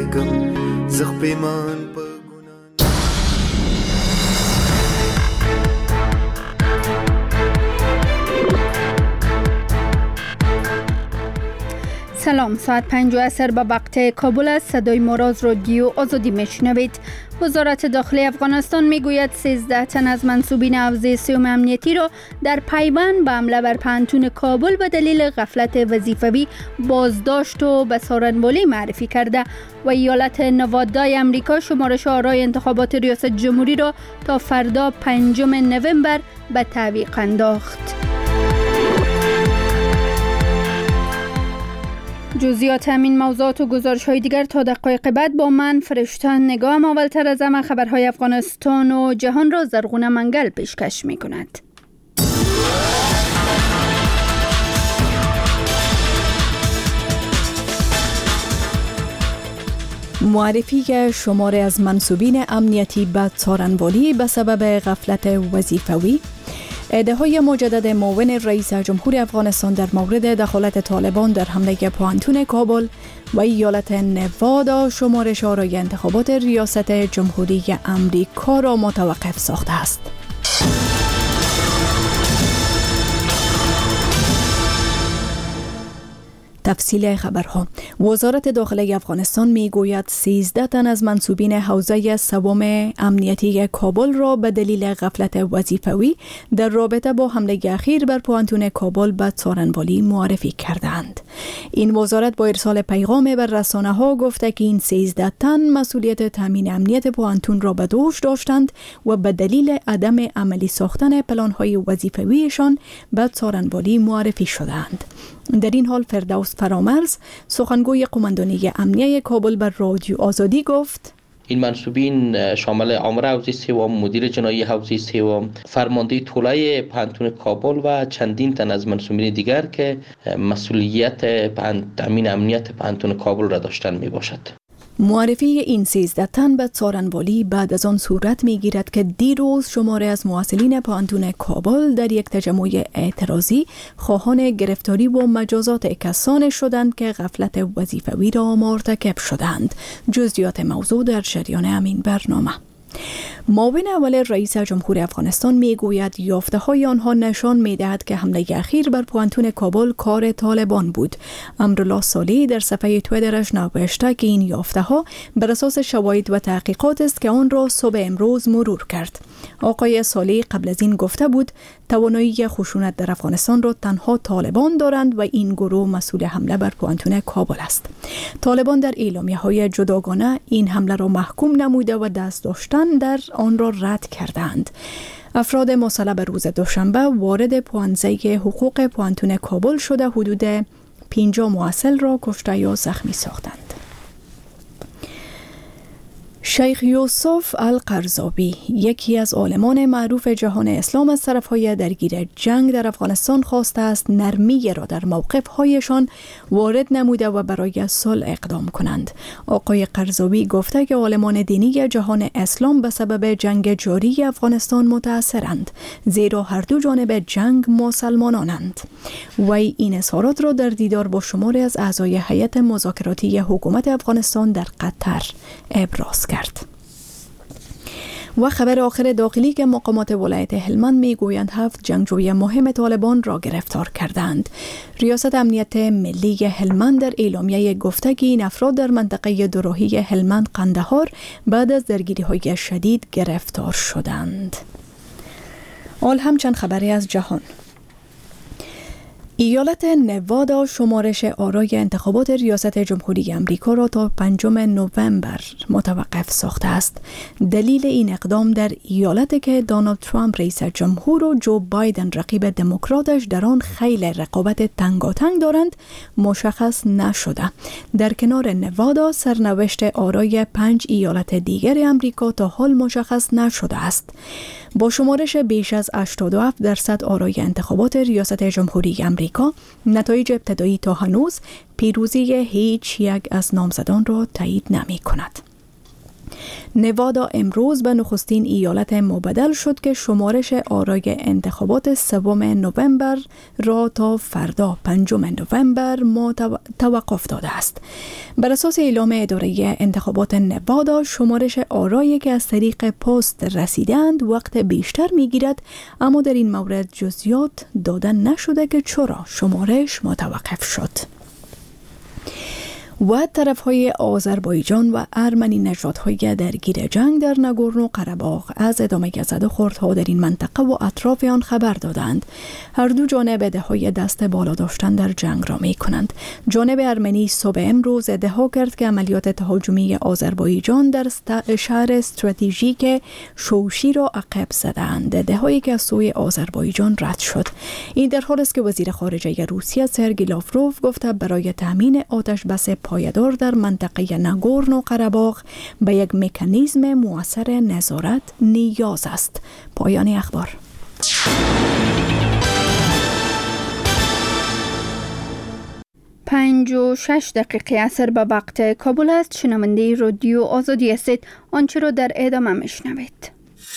کم زخ پیمان پا سلام، ساعت 5 عصر به وقت کابل است. صدای ما را از رادیو آزادی میشنوید. وزارت داخلی افغانستان میگوید 13 تن از منصوبین حوزه سیوم امنیتی را در پیوند به حمله بر پانتون کابل به دلیل غفلت وظیفوی بازداشت و به سارنوالی معرفی کرده و ایالت نوادا امریکا شمارش آرای انتخابات ریاست جمهوری را تا فردا 5 نوامبر به تعویق انداخت. جزئیات همین موضوعات و گزارش‌های دیگر تا دقایق بعد با من فرشتن نگاه. اولتر از همه خبرهای افغانستان و جهان را زرغونه منگل پیشکش می‌کند. معرفی شماری از منصوبین امنیتی به سارنوالی به سبب غفلت وظیفوی. ادعاهای مجدد معاون رئیس جمهور افغانستان در مورد دخالت طالبان در حمله پانتون کابل و ایالت نوادا شمارش آرای انتخابات ریاست جمهوری امریکا را متوقف ساخته است. تفصیل خبرها. وزارت داخلی افغانستان میگوید 13 تن از منصوبین حوزه سوم امنیتی کابل را به دلیل غفلت وظیفوی در رابطه با حمله اخیر بر پانتون کابل به سارنوالی معرفی کردند. این وزارت با ارسال پیغام بر رسانه‌ها گفته که این 13 تن مسئولیت تامین امنیت پانتون را به دوش داشتند و به دلیل عدم عملی ساختن پلان‌های وظیفویشان به سارنوالی معرفی شدند. در این حال فردوس فرامرز سخنگوی قماندانی امنیه کابل بر رادیو آزادی گفت این منصوبین شامل آمر حوزه سوم، مدیر جنایی حوزه سوم، فرمانده طلای پانتون کابل و چندین تن از منصوبین دیگر که مسئولیت تامین امنیت پانتون کابل را داشتن می باشد. معرفی این 13 تن به سارنوالی بعد از آن صورت می‌گیرد که دیروز شماری از مواصلین پانتون کابل در یک تجمع اعتراضی خواهان گرفتاری و مجازات کسانی شدند که غفلت وظیفوی را مرتکب شدند. جزئیات موضوع در جریان همین برنامه. معاون اول رئیس جمهور افغانستان میگوید یافته‌های آنها نشان می‌دهد که حمله اخیر بر پانتون کابل کار طالبان بود. امرالله صالحی در صفحه توییترش نوشته که این یافته‌ها بر اساس شواهد و تحقیقات است که آن را صبح امروز مرور کرد. آقای صالحی قبل از این گفته بود توانایی خشونت در افغانستان را تنها طالبان دارند و این گروه مسئول حمله بر پانتون کابل است. طالبان در اعلامیه‌های جداگانه این حمله را محکوم نموده و دست داشتن در آن را رد کردند. افراد مسلح به روز دوشنبه وارد پوانزه حقوق پانتون کابل شده حدود 50 مواصل را کشته یا زخمی ساختند. شیخ یوسف القرضاوی یکی از عالمان معروف جهان اسلام از طرفهای درگیر جنگ در افغانستان خواسته است نرمی را در موقف‌هایشان وارد نموده و برای صلح اقدام کنند. آقای قرضاوی گفته که عالمان دینی جهان اسلام به سبب جنگ جاری افغانستان متاثرند، زیرا هر دو جانب جنگ مسلمانانند. وی این اظهارات را در دیدار با شماری از اعضای هیئت مذاکراتی حکومت افغانستان در قطر ابراز کرد. و خبر آخر داخلی که مقامات ولایت هلمند میگویند 7 جنگجوی مهم طالبان را گرفتار کردند. ریاست امنیت ملی هلمند در اعلامیه گفته که این افراد در منطقه دوراهی هلمند قندهار بعد از درگیری‌های شدید گرفتار شدند. حال همچند خبری از جهان. ایالت نوادا شمارش آرای انتخابات ریاست جمهوری امریکا را تا 5 نوامبر متوقف ساخته است. دلیل این اقدام در ایالتی که دونالد ترامپ رئیس جمهور و جو بایدن رقیب دموکراتش در آن خیلی رقابت تنگاتنگ دارند مشخص نشده. در کنار نوادا سرنوشت آرای 5 ایالت دیگر امریکا تا حال مشخص نشده است. با شمارش بیش از 87% آرای انتخابات ریاست جمهوری امریکا، نتایج ابتدایی تا هنوز پیروزی هیچ یک از نامزدان را تایید نمی کند. نوادا امروز به نخستین ایالت مبدل شد که شمارش آرای انتخابات 3 نوامبر را تا فردا 5 نوامبر توقف داده است. بر اساس اعلام اداره انتخابات نوادا، شمارش آرایی که از طریق پست رسیدند وقت بیشتر میگیرد، اما در این مورد جزئیات داده نشده که چرا شمارش متوقف شد. و طرفهای آذربایجان و ارمنی نژادهای درگیر جنگ در ناگورنو قره‌باغ از ادامه زدوخوردها در این منطقه و اطراف آن خبر دادند. هر دو جانب ادعای دست بالا داشتن در جنگ را می کنند. جانب ارمنی صبح امروز ادعا کرد که عملیات تهاجمی آذربایجان در شهر استراتژیک شوشی را عقب زدند، ادعایی که از سوی آذربایجان رد شد. این در حالی است که وزیر خارجه روسیه سرگئی لاوروف گفته برای تامین آتش بس پایدار در منطقه ناگورنو قره‌باغ به یک مکانیزم مؤثر نظارت نیاز است. پایان اخبار. 5:06 عصر به وقت کابل است. شنونده رادیو آزادی هستید. آنچه را در ادامه میشنوید.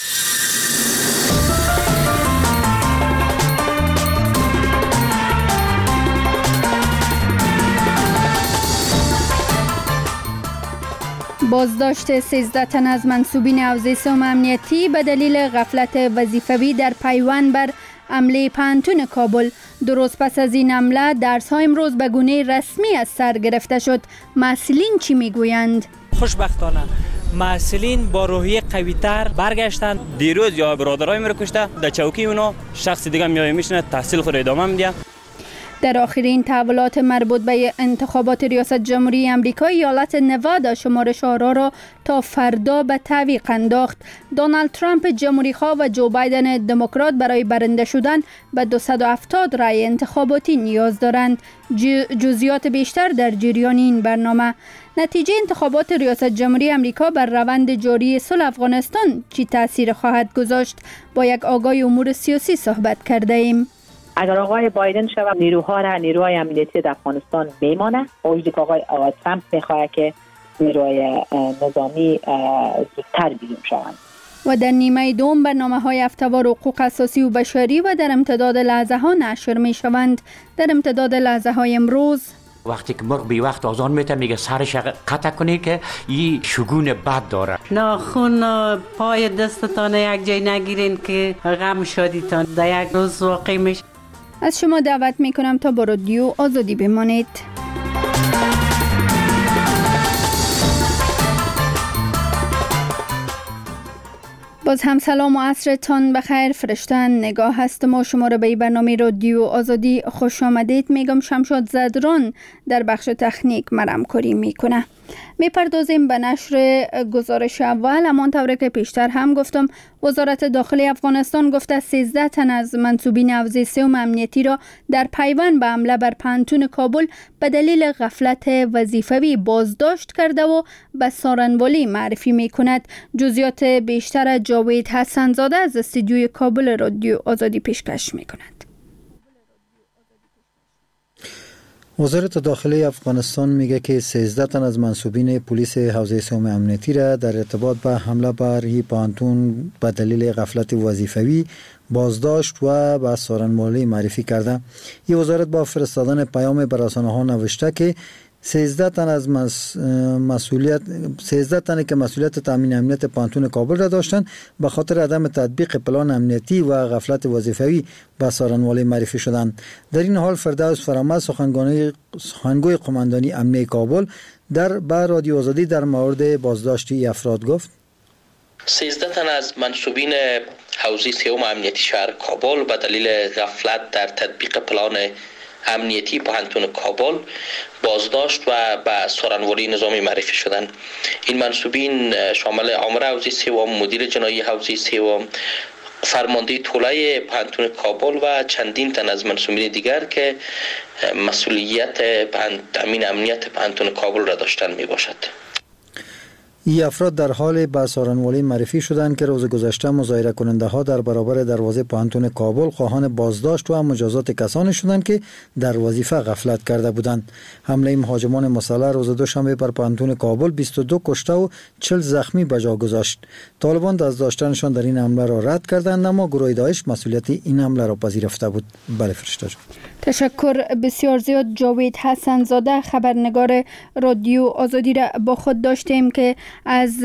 بازداشت 13 تن از منصوبین حوزه سوم امنیتی به دلیل غفلت وظیفوی در پیوند بر حمله پانتون کابل. درست پس از این حمله درس‌ها امروز به گونه رسمی از سر گرفته شد. مسئولین چی میگویند؟ خوشبختانه مسئولین با روحیه قوی‌تر برگشتند. دیروز یا برادرای مرا کشته، در چوکی اونا شخص دیگه میاد میشینه تحصیل خود ادامه میده. در آخرین تحولات مربوط به انتخابات ریاست جمهوری آمریکا، ایالت نوادا شمارش آرا را تا فردا به تعویق انداخت. دونالد ترامپ جمهوری‌خواه و جو بایدن دموکرات برای برنده شدن به 270 رای انتخاباتی نیاز دارند. جزئیات بیشتر در جریان این برنامه. نتیجه انتخابات ریاست جمهوری آمریکا بر روند جاری صلح افغانستان چی تاثیر خواهد گذاشت؟ با یک آگاه امور سیاسی صحبت کرده ایم. اگر آقای بایدن شود نیروهای امنیتی در افغانستان میمانه، وجودی که آقای ترامپ میخواد که نیروهای نظامی زودتر بیرون شوند. و در نیمه دوم برنامه‌های هفته‌وار حقوق اساسی و بشری و در امتداد لحظه ها نشر می شوند. در امتداد لحظه های امروز، وقتی که مرغ بی وقت آزان میته میگه سرش قطع کنی که این شگون بد داره. ناخون پای دستتان یک جای نگیرین که غم شدیتان در یک روز واقع میشه. از شما دعوت میکنم تا با رادیو آزادی بمانید. باز هم سلام و عصرتان بخیر. فرشتن نگاه هستم و شما را به برنامه رادیو آزادی خوش آمدید میگم. شمشاد زدران در بخش تکنیک همکاری میکنه. میپردازیم به نشر گزارش اول. همانطور که پیشتر هم گفتم، وزارت داخلی افغانستان گفته 13 تن از منصوبین حوزه سوم امنیتی را در پیوند به حمله بر پانتون کابل به دلیل غفلت وظیفوی بازداشت کرده و به سارنوالی معرفی میکند. جزئیات بیشتر جاوید حسن زاده از استودیوی کابل رادیو آزادی پیشکش میکند. وزارت داخلی افغانستان میگه که 13 تن از منصوبین پلیس حوزه سوم امنیتی را در ارتباط به حمله بر پانتون به دلیل غفلت وظیفوی بازداشت و به سارنوالی معرفی کرده. این وزارت با فرستادن پیام به رسانه‌ها نوشته که 13 تن از مسئولیت تامین امنیت پانتون کابل را داشتند، به خاطر عدم تطبیق پلان امنیتی و غفلت وظیفوی به سارنوالی معرفی شدند. در این حال فردوس فرامد سخنگوی قماندانی امنیه کابل با رادیو آزادی در مورد بازداشتی افراد گفت: 13 تن از منصوبین حوزه سوم امنیتی شهر کابل به دلیل غفلت در تطبیق پلان امنیتی پانتون کابل بازداشت و به سارنوالی نظامی معرفی شدند. این منصوبین شامل آمر حوزه سوم، مدیر جنایی حوزه سوم، فرمانده طلای پانتون کابل و چندین تن از منصوبین دیگر که مسئولیت تامین امنیت پانتون کابل را داشتن می باشد. این افراد در حال به سارنوالی معرفی شدند که روز گذشته مظاهره کننده ها در برابر دروازه پوهنتون کابل خواهان بازداشت و مجازات کسانی شدند که در وظیفه غفلت کرده بودند. حمله مهاجمان مسلح روز دوشنبه بر پوهنتون کابل 22 کشته و 40 زخمی به جا گذاشت. طالبان دست داشتنشان در این حمله را رد کردند، اما گروه داعش مسئولیت این حمله را پذیرفته بود. بله فرشته جان. تشکر بسیار زیاد. جاوید حسن زاده، خبرنگار رادیو آزادی را با خود داشتیم که از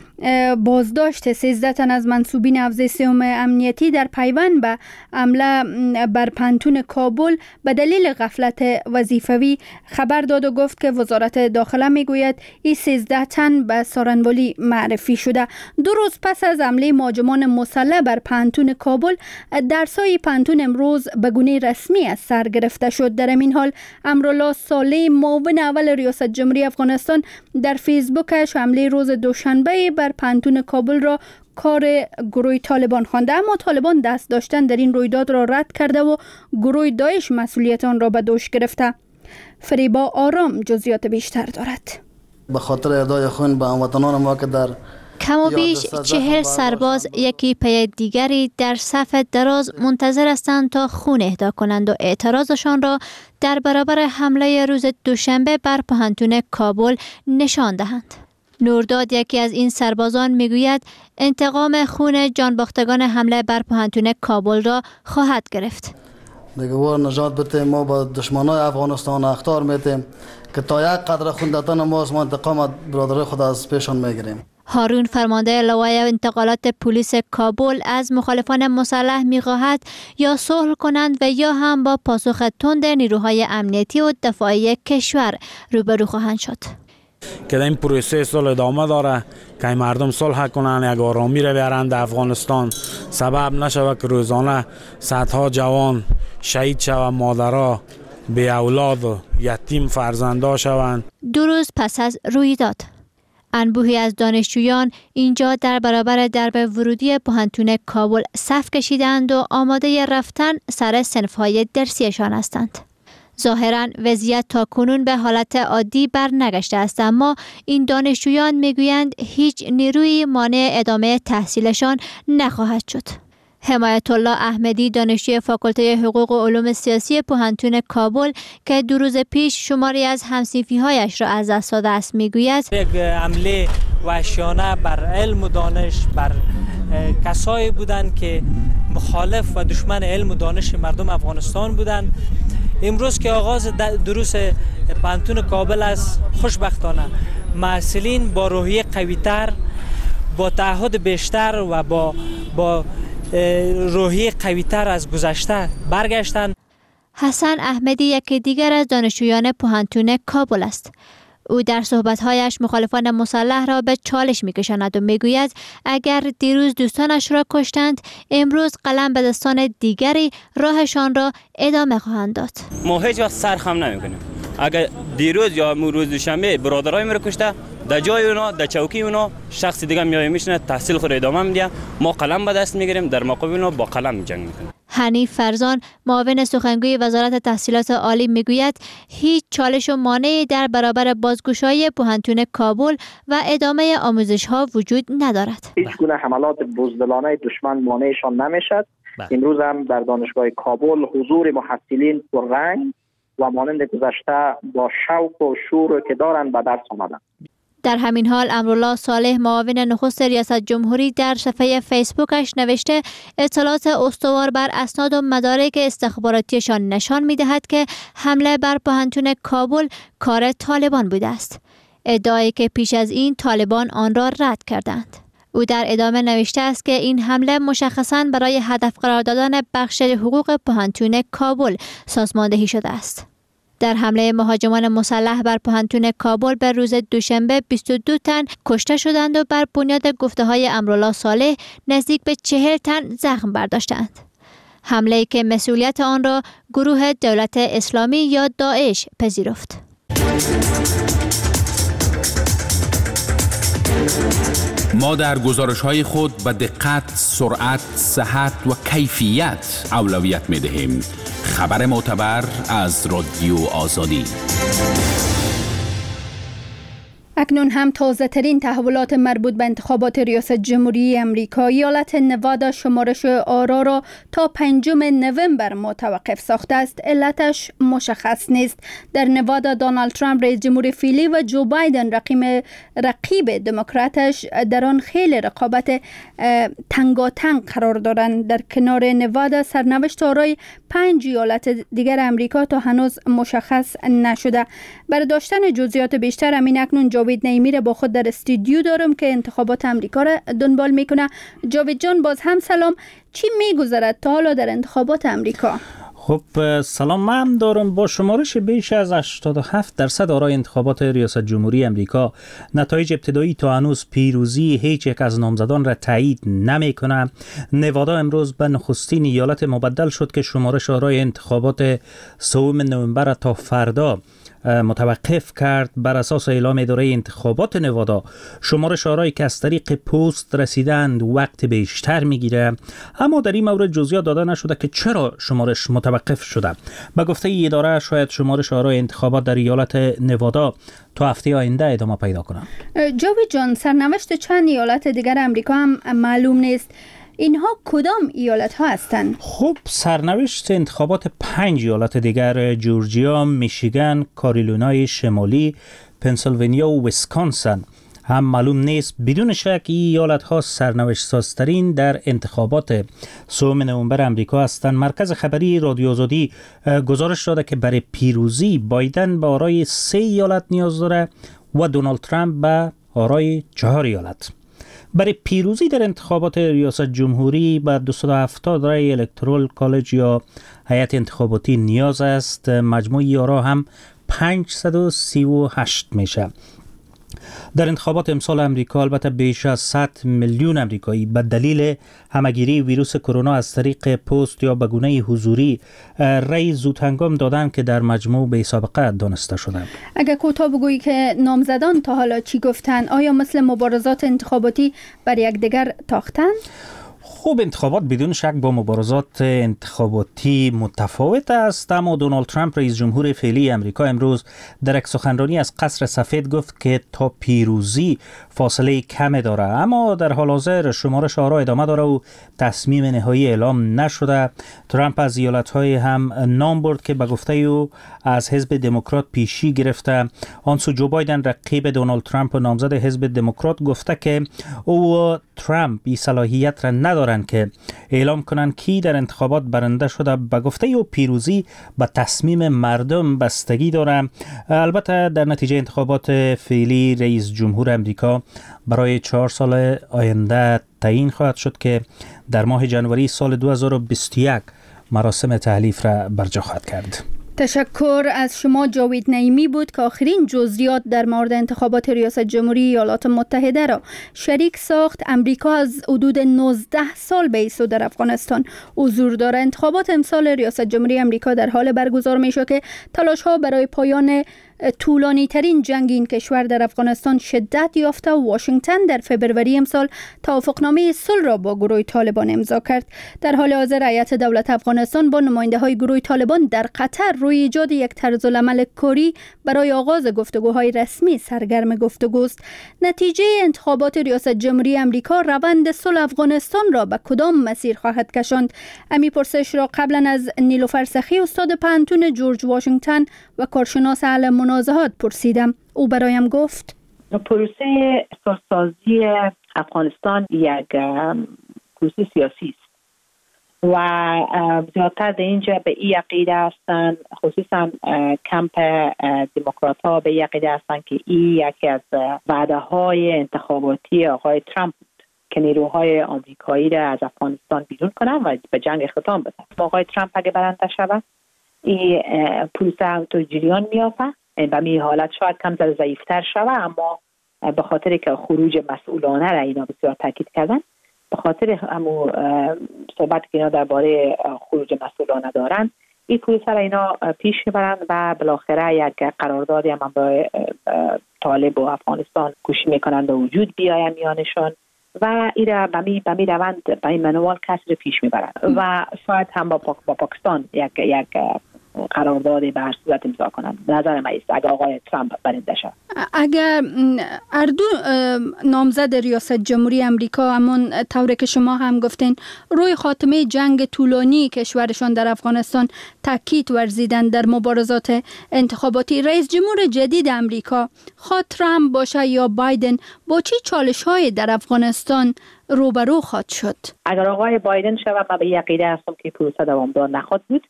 بازداشت 13 تن از منصوبین حوزه سوم امنیتی در پیوند به حمله بر پوهنتون کابل به دلیل غفلت وظیفوی خبر داد و گفت که وزارت داخله میگوید این 13 تن به سارنوالی معرفی شده. 2 روز پس از حمله مهاجمان مسلح بر پوهنتون کابل، درس‌های پوهنتون امروز به گونه رسمی از سر گرفته شد. در این حال امرالله صالح، معاون اول ریاست جمهوری افغانستان، در فیسبوکش حمله روز دوشنبه بر پوهنتون کابل را کار گروه طالبان خوانده، اما طالبان دست داشتن در این رویداد را رد کرده و گروه داعش مسئولیت آن را به دوش گرفته. فریبا آرام جزئیات بیشتر دارد. به خاطر ادای خون به هموطنان ما که در کم و بیش 40 سرباز یکی پی دیگری در صف دراز منتظر هستند تا خون اهدا کنند و اعتراضشان را در برابر حمله روز دوشنبه بر پوهنتون کابل نشان دهند. نورداد، یکی از این سربازان، میگوید انتقام خون جانباختگان حمله بر پوهنتون کابل را خواهد گرفت. دیگه نجات بده، ما با دشمنای افغانستان اخطار میتیم که تا یک قدر خون دادن ما از انتقام برادرای خود از پیشان میگیریم. هارون، فرمانده لوای انتقالات پلیس کابل، از مخالفان مسلح می‌خواهد یا صلح کنند و یا هم با پاسخ تند نیروهای امنیتی و دفاعی کشور روبرو خواهند شد. که در این پروسه صلح ادامه داره که مردم صلح کنند، یک آرامی را بیارند در افغانستان، سبب نشود که روزانه صدها جوان شهید شوند، مادرها بی اولاد و یتیم فرزندا شوند. 2 روز پس از رویداد، انبوهی از دانشجویان اینجا در برابر درب ورودی پوهنتون کابل صف کشیدند و آماده رفتن سر صنف‌های درسیشان هستند. ظاهراً وضعیت تا کنون به حالت عادی برنگشته است، اما این دانشجویان میگویند هیچ نیروی مانع ادامه تحصیلشان نخواهد شد. حمایت الله احمدی، دانشجوی فاکولته حقوق و علوم سیاسی پوهنتون کابل که 2 روز پیش شماری از همصنفی‌هایش را از دست داده است، میگوید یک حمله وحشیانه بر علم و دانش، بر کسایی بودند که مخالف و دشمن علم و دانش مردم افغانستان بودند. امروز که آغاز دروس پوهنتون کابل است، خوشبختانه محصلین با روحیه قوی‌تر، با تعهد بیشتر و با روحیه قوی‌تر از گذشته برگشتند. حسن احمدی، یکی دیگر از دانشجویان پوهنتون کابل است. او در صحبت‌هایش مخالفان مسلح را به چالش می‌کشاند و می‌گوید اگر دیروز دوستانش را کشتند، امروز قلم به دستان دیگری راهشان را ادامه خواهند داد. ما هیچ وقت سرخم نمی‌کنیم. اگر دیروز یا روز دوشنبه برادرای ما را کشته، در جای اونا، در چوکی اونا شخص دیگه میاد میشینه، تحصیل خود ادامه میده، ما قلم به دست میگیریم، در مقابل اونا با قلم جنگ میکنیم. حنیف فرزان، معاون سخنگوی وزارت تحصیلات عالی، میگوید هیچ چالش و مانعی در برابر بازگشایی پوهنتون کابل و ادامه آموزش‌ها وجود ندارد. هیچ گونه حملات بزدلانه دشمن مانعشان نمیشد. امروز هم در دانشگاه کابل حضور محصلین پررنگ و مانند گذشته با شوق و شور که دارند به درس آمدند. در همین حال امرالله صالح، معاون نخست ریاست جمهوری، در صفحه فیسبوکش نوشته اطلاعات استوار بر اسناد و مدارک استخباراتیشان نشان می‌دهد که حمله بر پوهنتون کابل کار طالبان بوده است. ادعایی که پیش از این طالبان آن را رد کردند. او در ادامه نوشته است که این حمله مشخصاً برای هدف قرار دادن بخش حقوق پوهنتون کابل سازماندهی شده است. در حمله مهاجمان مسلح بر پوهنتون کابل به روز دوشنبه 22 تن کشته شدند و بر بنیاد گفته‌های امرالله صالح نزدیک به 40 تن زخم برداشتند. حمله‌ای که مسئولیت آن را گروه دولت اسلامی یا داعش پذیرفت. ما در گزارش‌های خود به دقت، سرعت، صحت و کیفیت اولویت می‌دهیم. خبر معتبر از رادیو آزادی. اکنون هم تازه ترین تحولات مربوط به انتخابات ریاست جمهوری امریکا. ایالت نوادا شمارش آرا را تا 5 نوامبر متوقف ساخته است. علتش مشخص نیست. در نوادا دونالد ترامپ رئیس جمهور فعلی و جو بایدن رقیب دموکراتش در آن خیلی رقابت تنگاتنگ قرار دارند. در کنار نوادا سرنوشت آرای 5 ایالت دیگر امریکا تا هنوز مشخص نشده. برای داشتن جزئیات بیشتر همین اکنون جاوید نعیمی را با خود در استودیو دارم که انتخابات امریکا را دنبال میکنه. جاوید جان، باز هم سلام. چی میگذرد تا حالا در انتخابات امریکا؟ خب سلام، من دارم. با شمارش بیش از 87% آرای انتخابات ریاست جمهوری امریکا نتایج ابتدایی تا هنوز پیروزی هیچ یک از نامزدان را تایید نمیکنه. نوادا امروز به نخستین ایالت مبدل شد که شمارش آرای انتخابات 3 نوامبر تا فردا متوقف کرد. بر اساس اعلام اداره انتخابات نوادا شمارش آرای که از طریق پست رسیدند وقت بیشتر میگیره، اما در این مورد جزئیات داده نشده که چرا شمارش متوقف شده. به گفته ای اداره شاید شمارش آرای انتخابات در ایالت نوادا تا هفته آینده ادامه پیدا کنه. جاوید جان، سرنوشت چند ایالت دیگر امریکا هم معلوم نیست. اینها کدام ایالت ها هستند؟ خب سرنوشت انتخابات 5 ایالت دیگر جورجیا، میشیگان، کارولینای شمالی، پنسیلوانیا و ویسکانسن هم معلوم نیست. بدون شک این ایالت ها سرنوشت سازترین در انتخابات 3 نوامبر امریکا هستند. مرکز خبری رادیو آزادی گزارش داده که برای پیروزی بایدن به آرای 3 ایالت نیاز داره و دونالد ترامپ به آرای 4 ایالت. برای پیروزی در انتخابات ریاست جمهوری به 270 رای الکترال کالج یا هیئت انتخاباتی نیاز است. مجموع آرا هم 538 میشه. در انتخابات امسال امریکا البته بیش از 100 میلیون امریکایی به دلیل همگیری ویروس کرونا از طریق پست یا به گونه حضوری رای زودهنگام دادن که در مجموع به سابقه دانسته شدند. اگر کوتاه بگویی که نامزدان تا حالا چی گفتن؟ آیا مثل مبارزات انتخاباتی بر یکدیگر تاختن؟ خب انتخابات بدون شک با مبارزات انتخاباتی متفاوت است، اما دونالد ترامپ رئیس جمهور فعلی امریکا امروز در یک سخنرانی از قصر سفید گفت که تا پیروزی فاصله کم داره، اما در حال حاضر شمارش آرا ادامه داره و تصمیم نهایی اعلام نشده. ترامپ از ایالت‌های هم نام برد که به گفته او از حزب دموکرات پیشی گرفته. آنسو جو بایدن رقیب دونالد ترامپ و نامزد حزب دموکرات گفته که او و ترامپ این صلاحیت را ندارند که اعلام کنند کی در انتخابات برنده شده. به گفته او پیروزی به تصمیم مردم بستگی داره. البته در نتیجه انتخابات فعلی رئیس جمهور امریکا برای 4 سال آینده تعیین خواهد شد که در ماه جنوری سال 2021 مراسم تحلیف را برجا خواهد کرد. تشکر از شما. جاوید نعیمی بود که آخرین جزئیات در مورد انتخابات ریاست جمهوری ایالات متحده را شریک ساخت. امریکا از حدود 19 سال به ایسو در افغانستان حضور دارد. انتخابات امسال ریاست جمهوری امریکا در حال برگزار می شود که تلاش ها برای پایان طولانی ترین جنگ این کشور در افغانستان شدت یافته و واشنگتن در فبروری امسال توافقنامه صلح را با گروه طالبان امضا کرد. در حال حاضر هیئت دولت افغانستان با نماینده های گروه طالبان در قطر روی ایجاد یک طرزالعمل کاری برای آغاز گفتگوهای رسمی سرگرم گفتگوست. نتیجه انتخابات ریاست جمهوری امریکا روند صلح افغانستان را به کدام مسیر خواهد کشاند؟ امی پرسش را قبلا از نیلوفر سخی استاد پانتون جورج واشنگتن و کارشناس اهل منازعات پرسیدم. او برایم گفت پروسه صلح‌سازی افغانستان یک پروسه سیاسی است و زیادتر در اینجا به این عقیده هستند، خصوصا کمپ دموکرات ها به این عقیده هستند که این یکی از وعده های انتخاباتی آقای ترامپ بود که نیروهای آمریکایی را از افغانستان بیرون کنند و به جنگ اختتام بدن. آقای ترامپ اگه برنده شود این پروسه تو جریان میافته. به می حالت شاید کم ضعیفتر شود، اما به خاطر که خروج مسئولانه را اینا بسیار تاکید کردن، به خاطر همون صحبت که اینا درباره خروج مسئولانه دارن، این پروسه را اینا پیش میبرند و بالاخره یک قراردادی هم برای طالب و افغانستان کوشش میکنند به وجود بیاید میانشان و این را به می روند به این منوال کسی را پیش میبرند و شاید هم با پاکستان یک قرارداد به هر صورت امضا کنند. نظر من است اگر آقای ترامپ برنده شود. اگر اردو نامزد ریاست جمهوری امریکا همون طوری که شما هم گفتین روی خاتمه جنگ طولانی کشورشان در افغانستان تاکید ورزیدن در مبارزات انتخاباتی، رئیس جمهور جدید امریکا خواه ترامپ باشه یا بایدن با چه چالش‌های در افغانستان روبرو خواهد شد؟ اگر آقای بایدن شود من به این عقیده هستم که پروسه دوامدار نخواهد بود.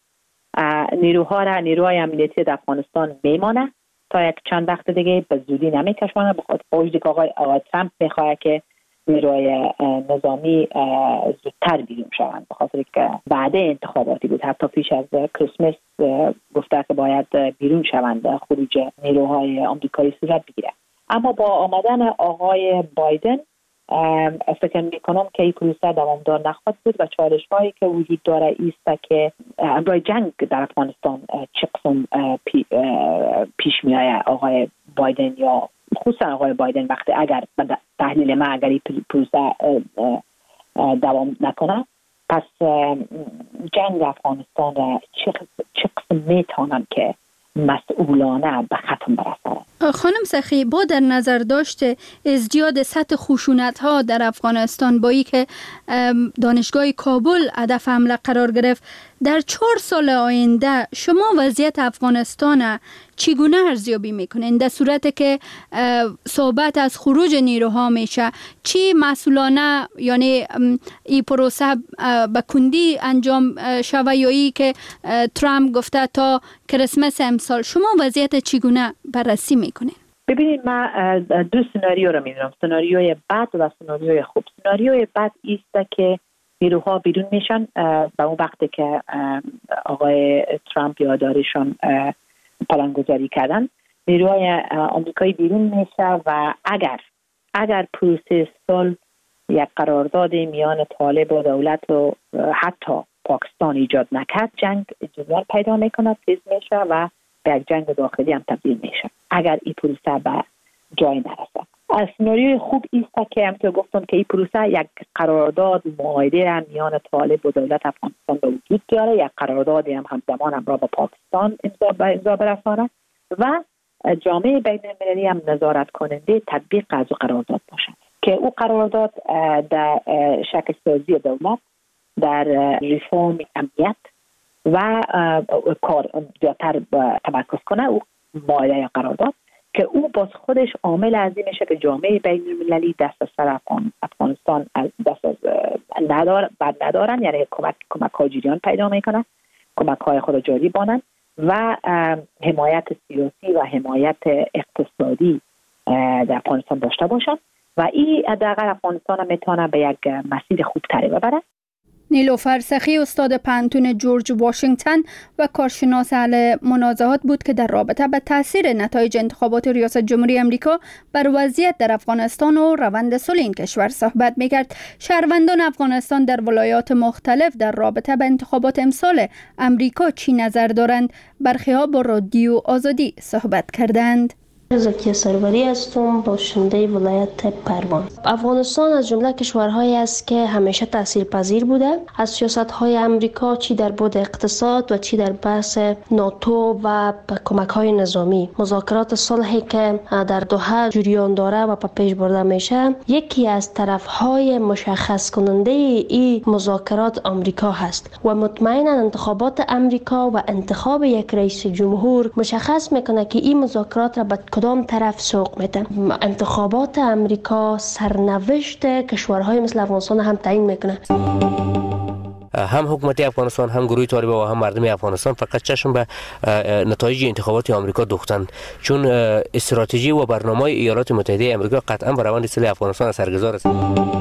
نیروهای امنیتی در افغانستان میمانه تا یک چند وقت دیگه، به زودی نمیکشونه، بخاطر وجودی که آقای ترامپ میخواد که نیروهای نظامی زودتر بیرون شوند، بخاطر که بعد انتخاباتی بود، حتی پیش از کریسمس گفته که باید بیرون شوند، خروج نیروهای آمریکایی صورت بگیره. اما با آمدن آقای بایدن فکر میکنم که این پروسه دوامدار نخواهد بود و چالش هایی که وجود داره ایست که برای جنگ در افغانستان چه قسم پیش میآید آقای بایدن یا خصوصا آقای بایدن وقتی اگر تحلیل ما اگر این پروسه دوام نکنه، پس جنگ افغانستان چه قسم میتونن که مسئولانه به ختم برسانه. خانم سخی، با در نظر داشته ازدیاد سطح خشونت‌ها در افغانستان با ای که دانشگاه کابل هدف حمله قرار گرفت، در 4 سال آینده شما وضعیت افغانستان چگونه ارزیابی میکنین؟ در صورت که صحبت از خروج نیروها میشه، چی مسئولانه یعنی این پروسه به کندی انجام شوه یا ای که ترامپ گفته تا کریسمس امسال، شما وضعیت چگونه بررسی میکنین؟ ببینید من 2 سناریو رو میدونم، سناریوی بد و سناریوی خوب. سناریوی بد ایست که نیروها بیرون میشن به اون وقتی که آقای ترامپ یادداریشان پلانگذاری کردن، نیروهای آمریکایی بیرون میشه و اگر پروسه صلح یک قرارداد میان طالب و دولت و حتی پاکستان ایجاد نکرد، جنگ جدول پیدا میکنه، تیز میشه و به یک جنگ داخلی هم تبدیل میشه اگر این پروسه به جای نرسه. از سناریوی خوب ایست که همطور گفتم که این پروسه یک قرارداد معاهده میان طالب و دولت افغانستان به وجود بیاره، یک قرارداد هم همزمان هم را با پاکستان امضا برسانه و جامعه بین المللی هم نظارت کننده تطبیق از قرارداد باشه که او قرارداد در شکل سازی دولت، در ریفرم امنیت و کار زیادتر تمرکز کنه. او معاهده قرارداد که او باز خودش عامل عظیم میشه که جامعه بین المللی دست از سر افغانستان دست از ندارن، یعنی کمک های جریان پیدا میکنن، کمک های خود جاری بانن و حمایت سیاسی و حمایت اقتصادی در افغانستان داشته باشن و این حداقل افغانستان میتونه به یک مسیر خوب تری ببره. نیلوفر سخی استاد پانتون جورج واشنگتن و کارشناس اهل منازعات بود که در رابطه به تاثیر نتایج انتخابات ریاست جمهوری امریکا بر وضعیت در افغانستان و روند صلح این کشور صحبت می‌کرد. شهروندان افغانستان در ولایات مختلف در رابطه به انتخابات امسال امریکا چی نظر دارند؟ برخی‌ها با رادیو آزادی صحبت کردند. زکیه سروری هستم، باشنده ولایت پروان. افغانستان از جمله کشورهایی است که همیشه تاثیرپذیر بوده از سیاست‌های آمریکا، چی در بعد اقتصاد و چی در بحث ناتو و کمک‌های نظامی. مذاکرات صلحی که در دوحه جریان داره و پیش برده میشه، یکی از طرف‌های مشخص کننده این مذاکرات آمریکا هست و مطمئنا انتخابات آمریکا و انتخاب یک رئیس جمهور مشخص میکنه که این مذاکرات را به کدام طرف سوق میده. انتخابات امریکا سرنوشت کشورهای مثل افغانستان هم تعیین میکنه. هم حکومت افغانستان، هم گروه طالبان و هم مردم افغانستان فقط چشم به نتایج انتخابات آمریکا دوختند، چون استراتژی و برنامه ایالات متحده آمریکا قطعا بر روند صلح افغانستان اثرگذار است.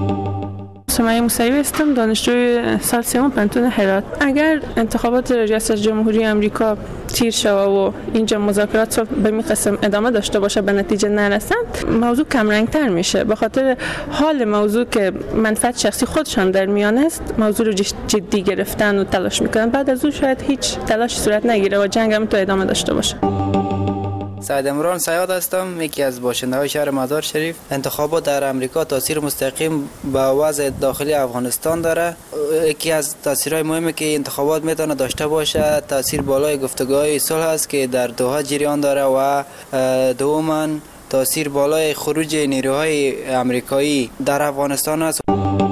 سمیه موسوی هستم، دانشجوی سال سوم پانتون هرات. اگر انتخابات ریاست جمهوری آمریکا تیر شود و اینجا مذاکرات به این قسم ادامه داشته باشه به نتیجه نرسند، موضوع کم رنگ تر میشه. به خاطر حال موضوع که منفعت شخصی خودشان در میان است، موضوع رو جدی گرفتن و تلاش میکنن. بعد از اون شاید هیچ تلاش صورت نگیره و جنگ هم تو ادامه داشته باشه. سعید عمران صیاد هستم، یکی از باشنده‌های شهر مزار شریف. انتخابات در امریکا تاثیر مستقیم به وضع داخلی افغانستان داره. یکی از تاثیرهای مهمی که انتخابات میتونه داشته باشه تاثیر بالای گفتگوهای صلح است که در دوحه جریان داره و دوماً تاثیر بالای خروج نیروهای امریکایی در افغانستان است.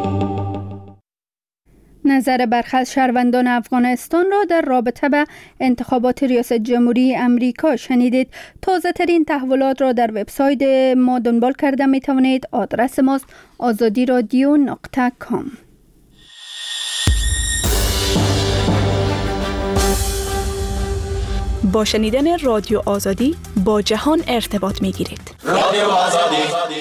نظر برخی از شهروندان افغانستان را در رابطه به انتخابات ریاست جمهوری امریکا شنیدید. تازه ترین تحولات را در وبسایت ما دنبال کرده می توانید. آدرس ماست azadiradio.com. با شنیدن رادیو آزادی با جهان ارتباط می گیرید. رادیو آزادی.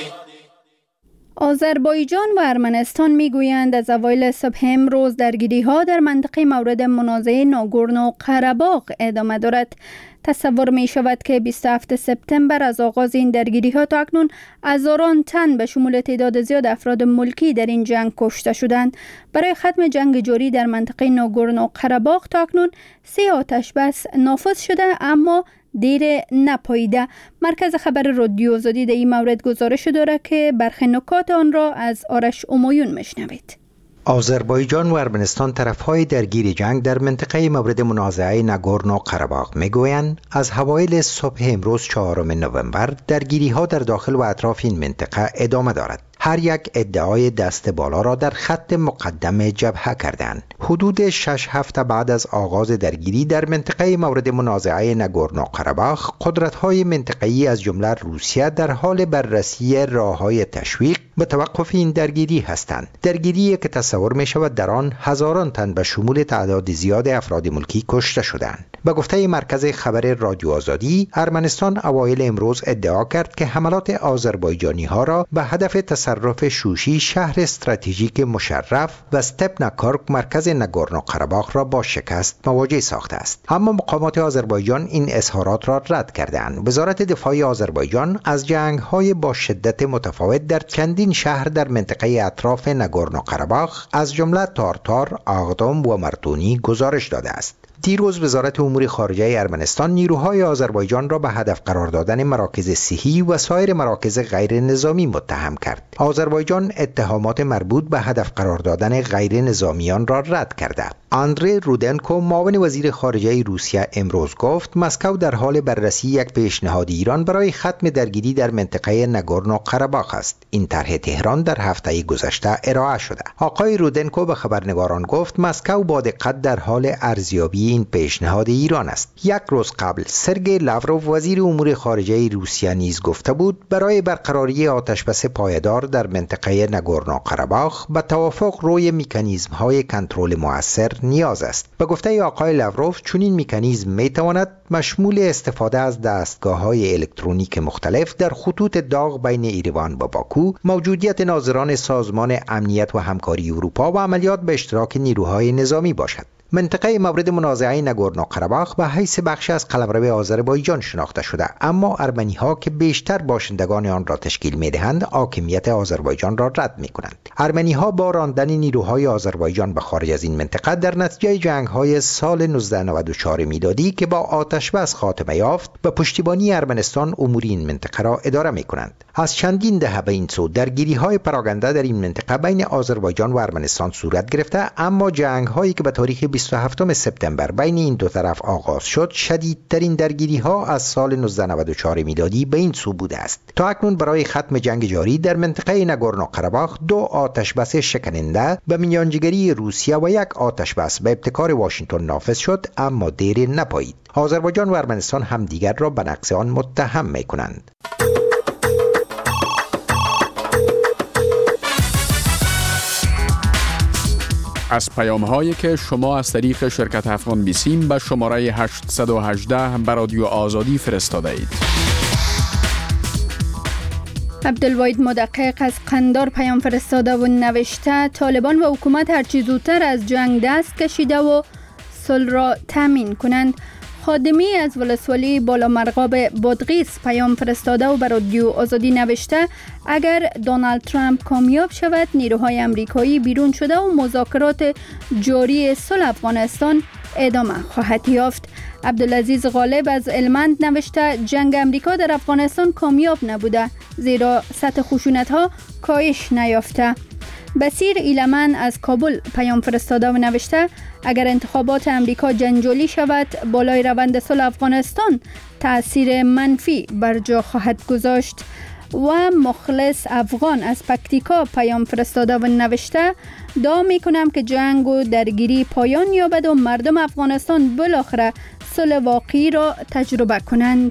آذربایجان و ارمنستان میگویند از اوایل صبح امروز درگیری‌ها در منطقه مورد منازعه ناگورنو قره‌باغ ادامه دارد. تصور می شود که 27 سپتامبر از آغاز این درگیری‌ها تا اکنون هزاران تن به شمول تعداد زیاد افراد ملکی در این جنگ کشته شدند. برای ختم جنگ جاری در منطقه ناگورنو قره‌باغ تا اکنون 3 آتش بس نافذ شده اما دیر نپاییده. مرکز خبر رادیو آزادی در این مورد گزارش دارد که برخی نکات آن را از آرش امایون میشنوید. آذربایجان و ارمنستان طرفهای درگیر جنگ در منطقه مورد منازعه ناگورنو قره‌باغ میگویند از اوایل صبح امروز 4 نوامبر درگیری‌ها در داخل و اطراف این منطقه ادامه دارد. هر یک ادعای دست بالا را در خط مقدم جبهه کردند. حدود 6 هفته بعد از آغاز درگیری در منطقه مورد منازعه ناگورنو قره‌باغ، قدرت‌های منطقه‌ای از جمله روسیه در حال بررسی راه‌های تشویق به توقف این درگیری هستند. درگیری که تصور می‌شود در آن هزاران تن به شمول تعداد زیاد افراد ملکی کشته شدند. به گفته مرکز خبر رادیو آزادی، ارمنستان اوایل امروز ادعا کرد که حملات آذربایجانی‌ها را به هدف تصرف شوشی، شهر استراتژیک مشرف و استپناکارک مرکز ناگورنو قره‌باغ را با شکست مواجه ساخته است. اما مقامات آذربایجان این اظهارات را رد کردند. وزارت دفاع آذربایجان از جنگ‌های با شدت متفاوت در چندین شهر در منطقه اطراف ناگورنو قره‌باغ از جمله تارتار، آغدام و مرتونی گزارش داده است. دیروز وزارت امور خارجه ارمنستان نیروهای آذربایجان را به هدف قرار دادن مراکز صحی و سایر مراکز غیر نظامی متهم کرد. آذربایجان اتهامات مربوط به هدف قرار دادن غیر نظامیان را رد کرده. آندری رودنکو معاون وزیر خارجه روسیه امروز گفت مسکو در حال بررسی یک پیشنهاد ایران برای ختم درگیری در منطقه ناگورنو قره‌باغ است. این طرح تهران در هفته گذشته ارائه شده. آقای رودنکو به خبرنگاران گفت مسکو با دقت در حال ارزیابی این پیشنهاد ایران است. یک روز قبل سرگئی لاوروف وزیر امور خارجه روسیه نیز گفته بود برای برقراری آتشبس پایدار در منطقه ناگورنو قره‌باغ به توافق روی مکانیزم‌های کنترل مؤثر نیاز است. به گفته آقای لاوروف چنین مکانیزم میتواند مشمول استفاده از دستگاه‌های الکترونیک مختلف در خطوط داغ بین ایروان و باکو، موجودیت ناظران سازمان امنیت و همکاری اروپا و عملیات به اشتراک نیروهای نظامی باشد. منطقه مورد منازعه ناگورنو قره‌باغ به حیث بخشی از قلمرو آذربایجان شناخته شده، اما ارمنی‌ها که بیشتر باشندگان آن را تشکیل می‌دهند حاکمیت آذربایجان را رد می‌کنند. ارمنی‌ها با راندن نیروهای آذربایجان به خارج از این منطقه در نتیجه جنگ‌های سال 1994 میلادی که با آتش‌بس خاتمه یافت، به پشتیبانی ارمنستان امور این منطقه را اداره می‌کنند. از چندین دهه به این سو درگیری‌های پراکنده در این منطقه بین آذربایجان و ارمنستان صورت گرفته، اما جنگ‌هایی که به تاریخ 27 سپتامبر بین این دو طرف آغاز شد شدیدترین درگیری‌ها از سال 1994 میلادی به این سو بوده است. تا اکنون برای ختم جنگ جاری در منطقه ناگورنو قره‌باغ 2 آتشبس شکننده به میانجیگری روسیه و 1 آتشبس به ابتکار واشنگتن نافذ شد، اما دیر نپایید. آذربایجان و ارمنستان همدیگر را به نقض آن متهم می‌کنند. از پیام‌هایی که شما از طریق شرکت افغان بیسیم به شماره 818 به رادیو آزادی فرستاده اید. عبدالواحد مدقق از قندار پیام فرستاده و نوشته طالبان و حکومت هرچی زودتر از جنگ دست کشیده و صلح را تامین کنند. خادمی از ولسوالی بالامرغاب بادغیس پیام فرستاده و بر رادیو آزادی نوشته اگر دونالد ترامپ کامیاب شود نیروهای امریکایی بیرون شده و مذاکرات جاری صلح افغانستان ادامه خواهد یافت. عبدالعزیز غالب از هلمند نوشته جنگ امریکا در افغانستان کامیاب نبوده، زیرا سطح خشونت‌ها کاهش نیافته. بصیر ایلمن از کابل پیام فرستاده و نوشته اگر انتخابات امریکا جنجالی شود، بالای روند صلح افغانستان تأثیر منفی بر جا خواهد گذاشت. و مخلص افغان از پکتیکا پیام فرستاده و نوشته دعا میکنم که جنگ و درگیری پایان یابد و مردم افغانستان بالاخره صلح واقعی را تجربه کنند.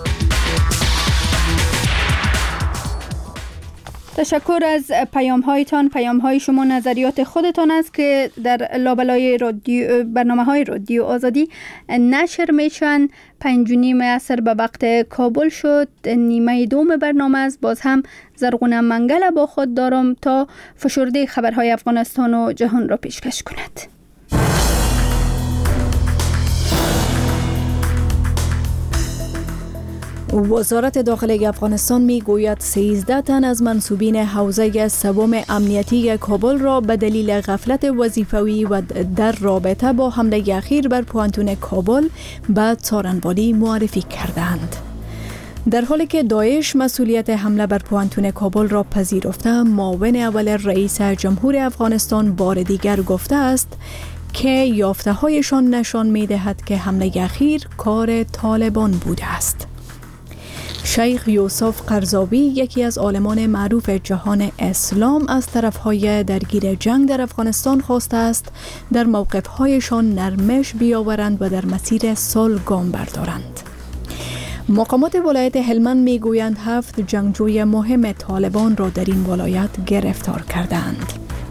تشکر از پیام هایتان. پیام های شما نظریات خودتان است که در لابلای برنامه های رادیو آزادی نشر میشن. 5:30 عصر به وقت کابل شد. نیمه دوم برنامه است. باز هم زرغونه منگل با خود دارم تا فشرده خبرهای افغانستان و جهان را پیشکش کند. وزارت داخلی افغانستان می گوید 13 تن از منصوبین حوزه سوم امنیتی کابل را به دلیل غفلت وظیفوی و در رابطه با حمله اخیر بر پوانتون کابل به څارنوالی معرفی کردند. در حالی که داعش مسئولیت حمله بر پوانتون کابل را پذیرفته، معاون اول رئیس جمهور افغانستان بار دیگر گفته است که یافته هایشان نشان می دهد که حمله اخیر کار طالبان بوده است. شیخ یوسف قرضاوی، یکی از عالمان معروف جهان اسلام، از طرفهای درگیر جنگ در افغانستان خواسته است در موقفهایشان نرمش بیاورند و در مسیر صلح گام بردارند. مقامات ولایت هلمند میگویند 7 جنگجوی مهم طالبان را در این ولایت گرفتار کردند.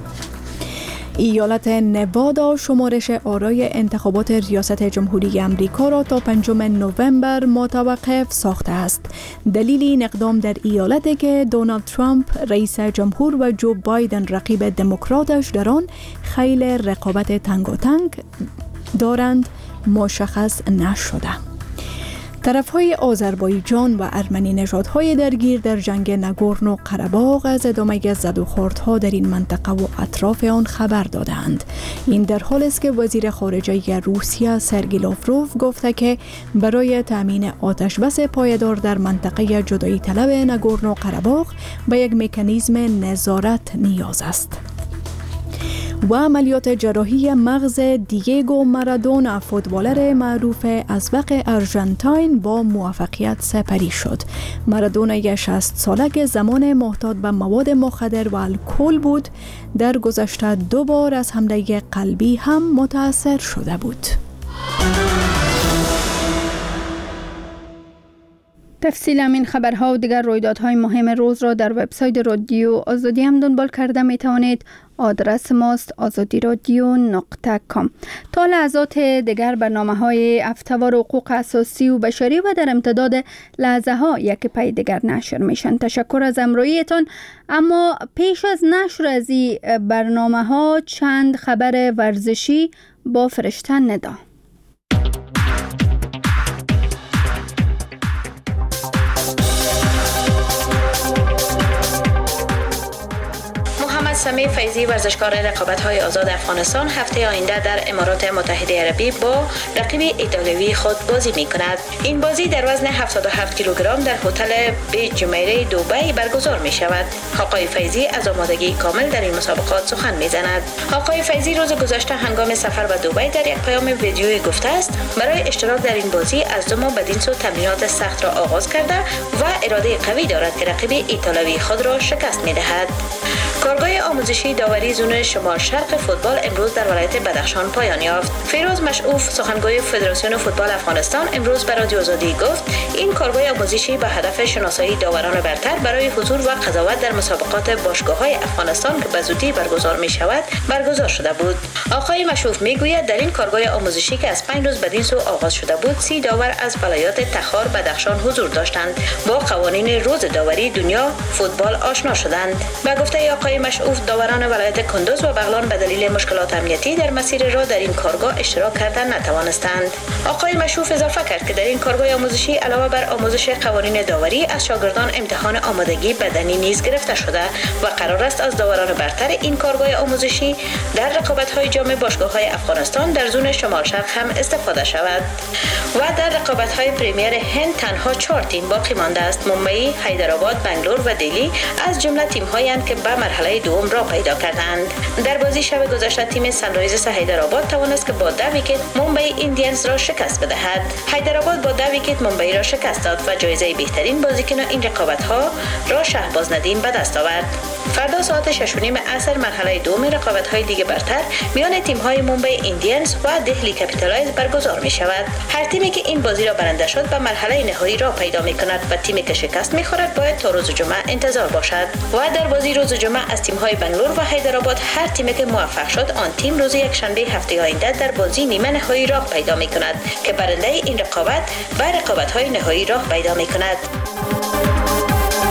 ایالت نوادا شمارش آرای انتخابات ریاست جمهوری امریکا را تا 5 نوامبر متوقف ساخته است. دلیل این اقدام در ایالتی که دونالد ترامپ رئیس جمهور و جو بایدن رقیب دموکراتش در آن خیلی رقابت تنگاتنگ دارند مشخص نشده. طرفهای آذربایجان و ارمنی نژادهای درگیر در جنگ ناگورنو قره‌باغ از ادامه زد و خوردها در این منطقه و اطراف آن خبر دادند. این در حالی است که وزیر خارجه روسیه سرگئی لاوروف گفته که برای تامین آتشبس پایدار در منطقه جدایی طلب ناگورنو قره‌باغ به یک مکانیزم نظارت نیاز است. و عملیات جراحی مغز دیگو مارادونا، فوتبالر معروف اسبق آرژانتین، با موفقیت سپری شد. مارادونا 60 ساله که زمان محتاط به مواد مخدر و الکل بود، در گذشته 2 بار از حمله قلبی هم متاثر شده بود. تفصیل همین خبرها و دیگر رویدادهای مهم روز را در وبسایت رادیو آزادی هم دنبال کرده می توانید. آدرس ماست azadiradio.com. تا لحظات دیگر برنامه‌های هفته‌وار حقوق اساسی و بشری و در امتداد لحظه ها یک پی دیگر نشر میشن. تشکر از همراهیتان. اما پیش از نشر از این برنامه‌ها چند خبر ورزشی با فرشته ندا. سمی فیضی، ورزشکار رقابت‌های آزاد افغانستان، هفته آینده در امارات متحده عربی با رقیب ایتالیایی خود بازی می‌کند. این بازی در وزن 77 کیلوگرم در هتل به جمیره دبی برگزار می‌شود. آقای فیضی از آمادگی کامل در این مسابقات سخن می‌زند. آقای فیضی روز گذشته هنگام سفر به دبی در یک پیام ویدیویی گفته است برای اشتراک در این بازی از 2 ماه بدین سو تمرینات سخت را آغاز کرده و اراده قوی دارد که رقیب ایتالیایی خود را شکست می‌دهد. کارگاه آموزشی داوری زون شمال شرق فوتبال امروز در ولایت بدخشان پایان یافت. فیروز مشعوف، سخنگوی فدراسیون فوتبال افغانستان، امروز به رادیو آزادی گفت این کارگاه آموزشی به هدف شناسایی داوران برتر برای حضور و قضاوت در مسابقات باشگاه‌های افغانستان که به زودی برگزار می‌شود برگزار شده بود. آقای مشعوف می‌گوید در این کارگاه آموزشی که از 5 روز بدین سو آغاز شده بود، 30 داور از ولایات تخار، بدخشان حضور داشتند. با قوانین روز داوری دنیا فوتبال آشنا شدند. به گفته آقای آقای مشعوف داوران ولایت کندوز و بغلان به دلیل مشکلات امنیتی در مسیر راه در این کارگاه اشتراک کردن نتوانستند. آقای مشعوف اضافه کرد که در این کارگاه آموزشی علاوه بر آموزش قوانین داوری از شاگردان امتحان آمادگی بدنی نیز گرفته شده و قرار است از داوران برتر این کارگاه آموزشی در رقابت‌های جام باشگاه‌های افغانستان در زون شمال شرق هم استفاده شود. و در رقابت‌های پریمیر هند تنها 4 تیم باقی مانده است. ممبئی، حیدرآباد، بنگلور و دلی از جمله تیم‌هایی که به مرحله دوم را پیدا کردند. در بازی شب گذشته تیم سنرایزرز حیدرآباد توانست که با 10 ویکت ممبئی ایندیانز را شکست بدهد. حیدرآباد با 10 ویکت ممبئی را شکست داد و جایزه بهترین بازیکن این رقابت‌ها را شهباز ندیم به دست آورد. فردا ساعت 6:30 عصر مرحله دوم رقابت‌های دیگه برتر میان تیم‌های ممبئی ایندیانز و دهلی کپیتالایز برگزار می‌شود. هر تیمی که این بازی را برنده شد به مرحله نهایی را پیدا می‌کند و تیمی که شکست می‌خورد باید تا روز جمعه انتظار باشد. و در بازی روز جمعه از تیم‌های بنگلور و حیدرآباد هر تیمی که موفق شد آن تیم روز یکشنبه هفته آینده در بازی نیمه نهایی راه پیدا می‌کند که برنده این رقابت به رقابت‌های نهایی راه پیدا می‌کند.